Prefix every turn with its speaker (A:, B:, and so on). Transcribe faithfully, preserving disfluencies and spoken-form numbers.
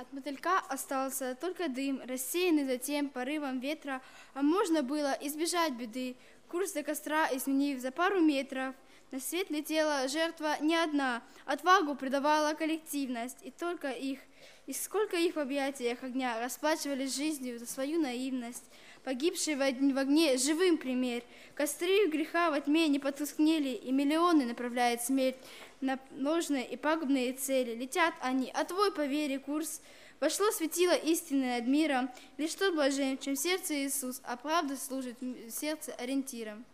A: От мотылька остался только дым, рассеянный затем порывом ветра, а можно было избежать беды. Курс до костра изменив за пару метров, на свет летела жертва не одна, отвагу придавала коллективность, и только их, и сколько их в объятиях огня расплачивались жизнью за свою наивность. Погибшие в огне живым пример, костры греха во тьме не потускнели, и миллионы направляет смерть на ложные и пагубные цели. Летят они, а твой, по вере, курс вошло светило истины над миром, лишь тот блажен, чем сердце Иисус, а правда служит сердце ориентиром.